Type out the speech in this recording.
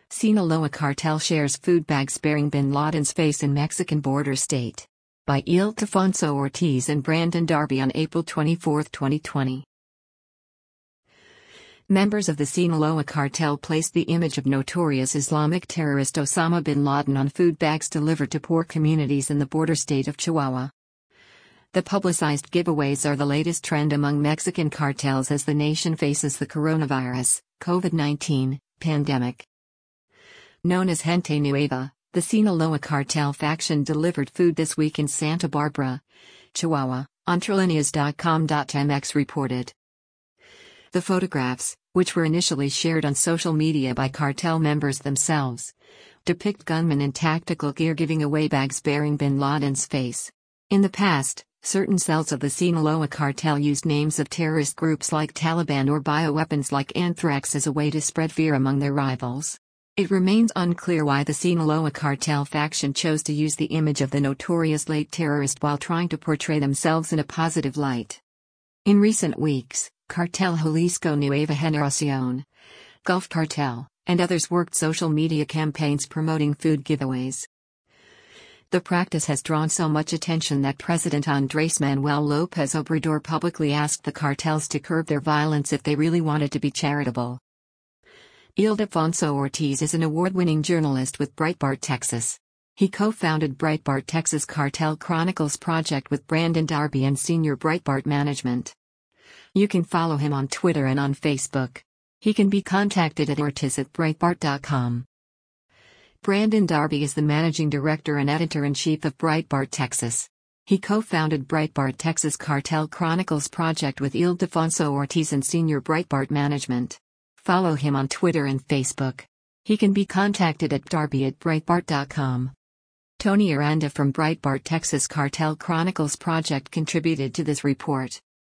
Sinaloa cartel shares food bags bearing bin Laden's face in Mexican border state. By Ildefonso Ortiz and Brandon Darby on April 24, 2020. Members of the Sinaloa cartel placed the image of notorious Islamic terrorist Osama bin Laden on food bags delivered to poor communities in the border state of Chihuahua. The publicized giveaways are the latest trend among Mexican cartels as the nation faces the coronavirus, COVID-19, pandemic. Known as Gente Nueva, the Sinaloa cartel faction delivered food this week in Santa Barbara, Chihuahua, Entrelineas.com.mx reported. The photographs, which were initially shared on social media by cartel members themselves, depict gunmen in tactical gear giving away bags bearing bin Laden's face. In the past, certain cells of the Sinaloa cartel used names of terrorist groups like Taliban or bioweapons like anthrax as a way to spread fear among their rivals. It remains unclear why the Sinaloa cartel faction chose to use the image of the notorious late terrorist while trying to portray themselves in a positive light. In recent weeks, Cartel Jalisco Nueva Generación, Gulf Cartel, and others worked social media campaigns promoting food giveaways. The practice has drawn so much attention that President Andrés Manuel López Obrador publicly asked the cartels to curb their violence if they really wanted to be charitable. Ildefonso Ortiz is an award-winning journalist with Breitbart Texas. He co-founded Breitbart Texas Cartel Chronicles project with Brandon Darby and senior Breitbart management. You can follow him on Twitter and on Facebook. He can be contacted at ortiz@breitbart.com. Brandon Darby is the managing director and editor-in-chief of Breitbart Texas. He co-founded Breitbart Texas Cartel Chronicles project with Ildefonso Ortiz and senior Breitbart management. Follow him on Twitter and Facebook. He can be contacted at darby@breitbart.com. Tony Aranda from Breitbart Texas Cartel Chronicles project contributed to this report.